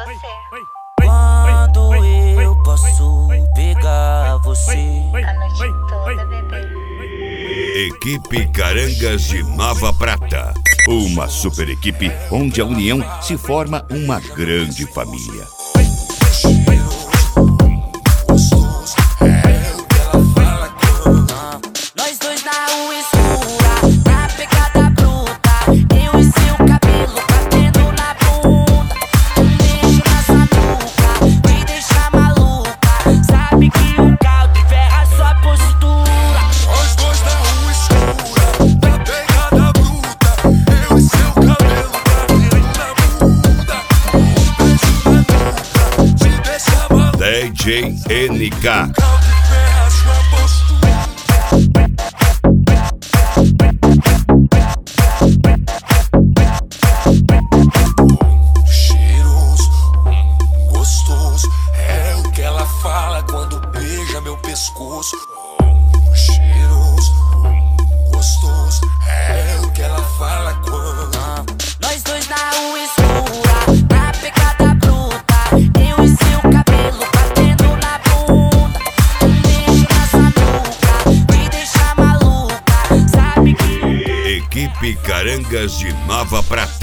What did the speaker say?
Quando eu posso pegar você a noite toda, bebê. Equipe Carangas de Nova Prata. Uma super equipe onde a união se forma uma grande família. Nós dois na rua escura, na pegada bruta. Eu e seu cabelo batendo na bunda. Um beijo na sua nuca, me deixa maluca. Sabe que o caldo ferra sua postura. Nós dois na rua escura, na pegada bruta. Eu e seu cabelo batendo na bunda. Um beijo na nuca, te deixa maluca. DJ NK. Caldo ferra sua postura. Cheiroso, gostoso, é o que ela fala quando beija meu pescoço. Cheiroso, gostoso, é o que ela fala quando. Nós dois na rua escura, na pegada bruta. Eu e seu cabelo batendo na bunda. Um beijo na sua nuca, me deixa maluca. Sabe que Equipe Carangas de Nova Prata.